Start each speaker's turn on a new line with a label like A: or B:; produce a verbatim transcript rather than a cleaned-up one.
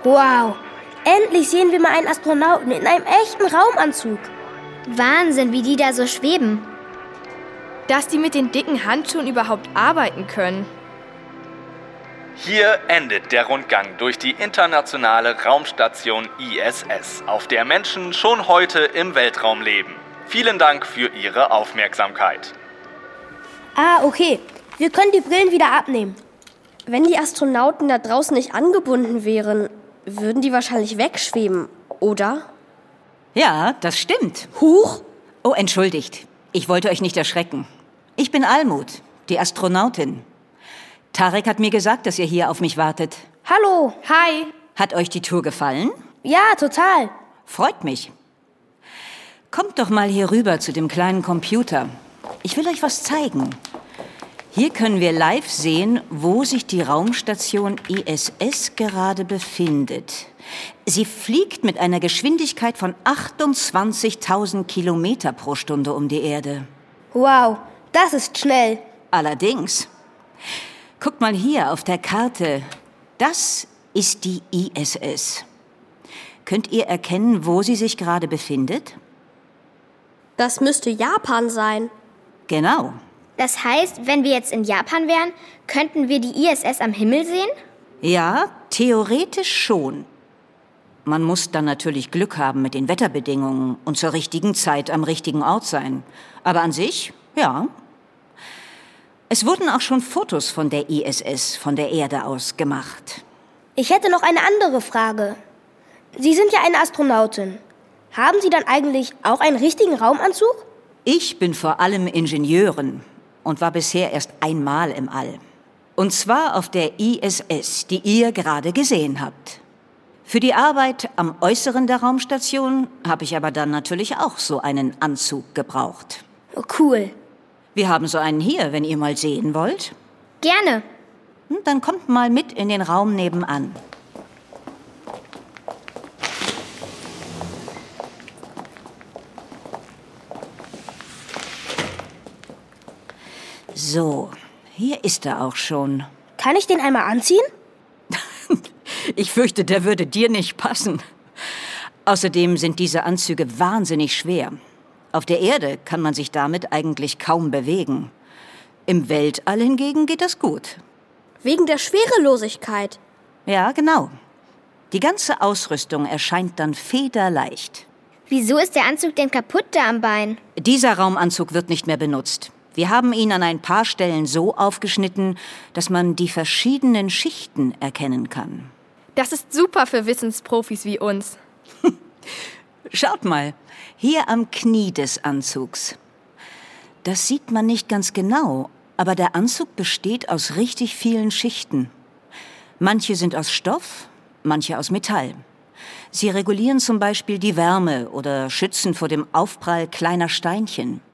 A: Wow, endlich sehen wir mal einen Astronauten in einem echten Raumanzug.
B: Wahnsinn, wie die da so schweben.
C: Dass die mit den dicken Handschuhen überhaupt arbeiten können.
D: Hier endet der Rundgang durch die internationale Raumstation I S S, auf der Menschen schon heute im Weltraum leben. Vielen Dank für Ihre Aufmerksamkeit.
A: Ah, okay. Wir können die Brillen wieder abnehmen.
E: Wenn die Astronauten da draußen nicht angebunden wären, würden die wahrscheinlich wegschweben, oder?
F: Ja, das stimmt.
E: Huch!
F: Oh, entschuldigt. Ich wollte euch nicht erschrecken. Ich bin Almut, die Astronautin. Tarek hat mir gesagt, dass ihr hier auf mich wartet.
A: Hallo.
C: Hi.
F: Hat euch die Tour gefallen?
A: Ja, total.
F: Freut mich. Kommt doch mal hier rüber zu dem kleinen Computer. Ich will euch was zeigen. Hier können wir live sehen, wo sich die Raumstation I S S gerade befindet. Sie fliegt mit einer Geschwindigkeit von achtundzwanzigtausend Kilometer pro Stunde um die Erde.
A: Wow, das ist schnell.
F: Allerdings. Guckt mal hier auf der Karte. Das ist die I S S. Könnt ihr erkennen, wo sie sich gerade befindet?
E: Das müsste Japan sein.
F: Genau.
B: Das heißt, wenn wir jetzt in Japan wären, könnten wir die I S S am Himmel sehen?
F: Ja, theoretisch schon. Man muss dann natürlich Glück haben mit den Wetterbedingungen und zur richtigen Zeit am richtigen Ort sein. Aber an sich, ja. Es wurden auch schon Fotos von der I S S von der Erde aus gemacht.
A: Ich hätte noch eine andere Frage. Sie sind ja eine Astronautin. Haben Sie dann eigentlich auch einen richtigen Raumanzug?
F: Ich bin vor allem Ingenieurin und war bisher erst einmal im All. Und zwar auf der I S S, die ihr gerade gesehen habt. Für die Arbeit am Äußeren der Raumstation habe ich aber dann natürlich auch so einen Anzug gebraucht.
A: Oh, cool.
F: Wir haben so einen hier, wenn ihr mal sehen wollt.
B: Gerne.
F: Hm, Dann kommt mal mit in den Raum nebenan. So, hier ist er auch schon.
A: Kann ich den einmal anziehen?
F: Ich fürchte, der würde dir nicht passen. Außerdem sind diese Anzüge wahnsinnig schwer. Auf der Erde kann man sich damit eigentlich kaum bewegen. Im Weltall hingegen geht das gut.
E: Wegen der Schwerelosigkeit.
F: Ja, genau. Die ganze Ausrüstung erscheint dann federleicht.
B: Wieso ist der Anzug denn kaputt da am Bein?
F: Dieser Raumanzug wird nicht mehr benutzt. Wir haben ihn an ein paar Stellen so aufgeschnitten, dass man die verschiedenen Schichten erkennen kann.
C: Das ist super für Wissensprofis wie uns.
F: Schaut mal, hier am Knie des Anzugs. Das sieht man nicht ganz genau, aber der Anzug besteht aus richtig vielen Schichten. Manche sind aus Stoff, manche aus Metall. Sie regulieren zum Beispiel die Wärme oder schützen vor dem Aufprall kleiner Steinchen.